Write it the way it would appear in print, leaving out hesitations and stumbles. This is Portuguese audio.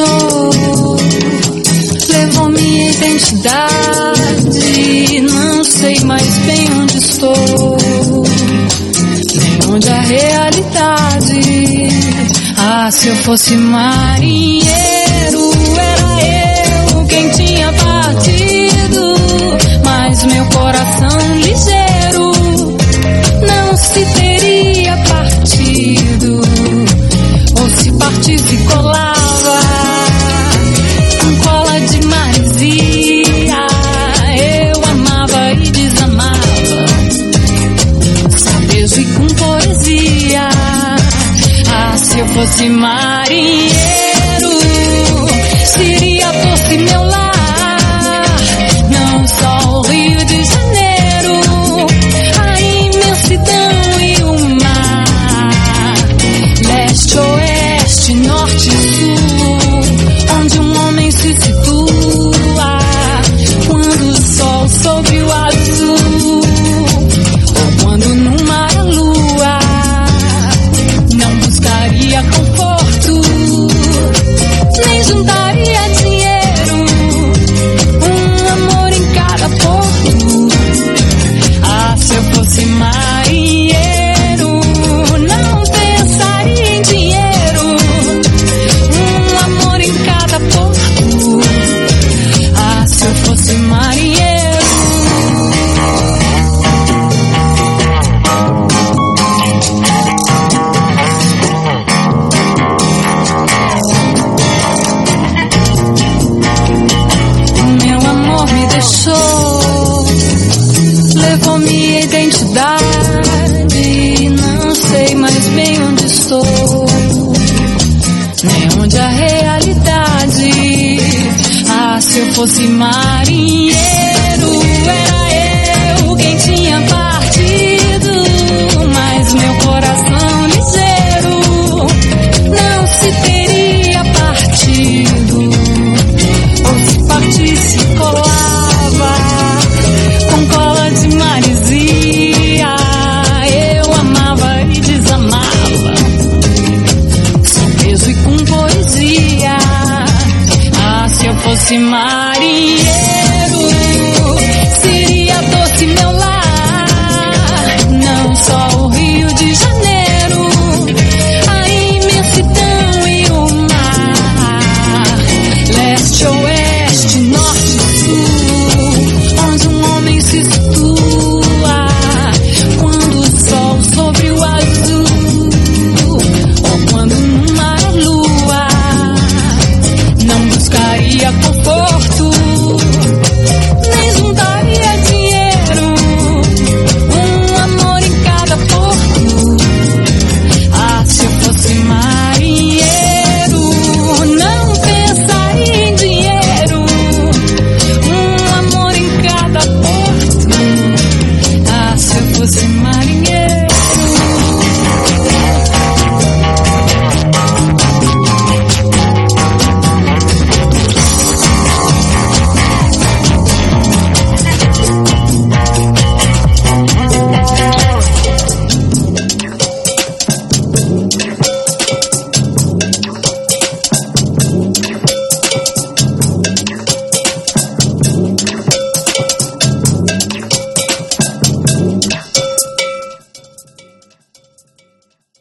deixou, levou minha identidade. Não sei mais bem onde estou, nem onde a realidade. Ah, se eu fosse marinheiro, era eu quem tinha partido, mas meu coração ligeiro não se teria partido. Ou se partisse colava com cola de maresia. Eu amava e desamava, sabejo e com poesia. Ah, se eu fosse marinheiro, seria fosse meu lar, não só o Rio de Janeiro, a imensidão e o mar, leste, oeste, norte e sul, onde um homem se situa quando o sol sobre o azul, ou quando no mar a lua. Não buscaria conforto, nem juntaria dinheiro, um amor em cada porto. Ah, se eu fosse marinheiro, não pensaria em dinheiro, um amor em cada porto. Ah, se eu fosse marinheiro. Meu amor me deixou, levou minha identidade. Não sei mais bem onde estou, nem onde a realidade. Ah, se eu fosse marinheiro, era eu quem tinha partido, mas meu coração ligeiro não se teria partido. Ou se partisse colava com cola de maresia. Eu amava e desamava, sabejo e com poesia. Ah, se eu fosse marinheiro, seria doce meu lar, não só o Rio de Janeiro, a imensidão e o mar, leste, oeste, norte e sul, onde um homem se situa quando o sol sobre o azul, ou quando no mar a lua. Não buscaria